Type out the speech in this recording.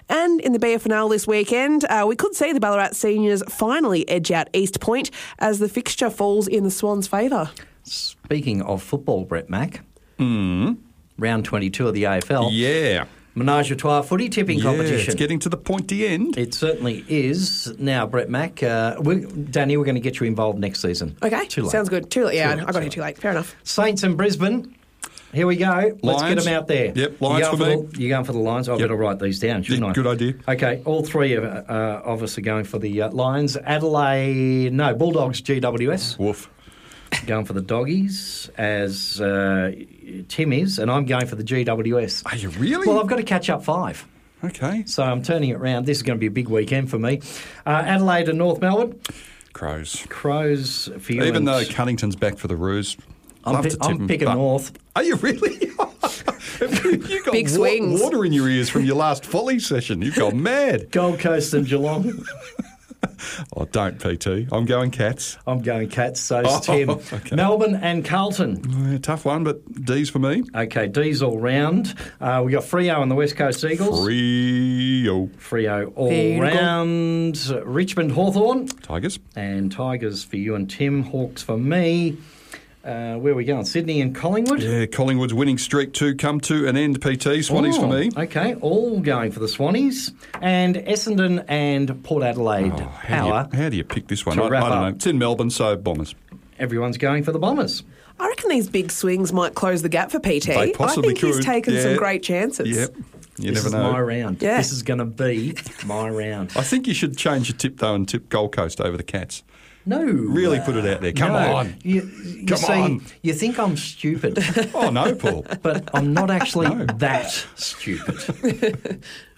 And in the BFNL this weekend, we could see the Ballarat Seniors finally edge out East Point as the fixture falls in the Swans' favour. Speaking of football, Brett Mack, round 22 of the AFL. Yeah. Menage a trois footy tipping competition. It's getting to the pointy end. It certainly is. Now, Brett Mack, Danny, we're going to get you involved next season. Okay, Too late. sounds good. Too late. Yeah, Too late, I got here too late. Fair enough. Saints and Brisbane. Here we go. Let's get Lions. them out there. Yep, Lions for me. You're going for the Lions? I better write these down, shouldn't I? Good idea. Okay, all three of us are going for the Lions. Bulldogs GWS. Woof. Going for the Doggies, as Tim is, and I'm going for the GWS. Are you really? Well, I've got to catch up 5. Okay. So I'm turning it round. This is going to be a big weekend for me. Adelaide and North Melbourne. Crows. Crows for you. Even though Cunnington's back for the Roos. I'm picking North. Are you really? You got Big swings. water in your ears from your last folly session. You've gone mad. Gold Coast and Geelong. Oh, don't, PT. I'm going Cats. I'm going Cats, so's Tim. Okay. Melbourne and Carlton. Yeah, tough one, but D's for me. Okay, D's all round. We got Freo and the West Coast Eagles. Freo all Beautiful. round. Richmond Hawthorn. Tigers. And Tigers for you and Tim. Hawks for me. Where are we going? Sydney and Collingwood? Yeah, Collingwood's winning streak to come to an end, PT. Swannies for me. Okay, all going for the Swannies. And Essendon and Port Adelaide. Power. How do you pick this one? to I wrap don't know. up. It's in Melbourne, so Bombers. Everyone's going for the Bombers. I reckon these big swings might close the gap for PT. They possibly I think he's could. taken Yeah. some great chances. Yep. You This never is know. my round. Yeah. This is going to be my round. I think you should change your tip, though, and tip Gold Coast over the Cats. No. Really put it out there. Come no. on. You Come see, on. You think I'm stupid, Oh, no, Paul. but I'm not actually No. that stupid.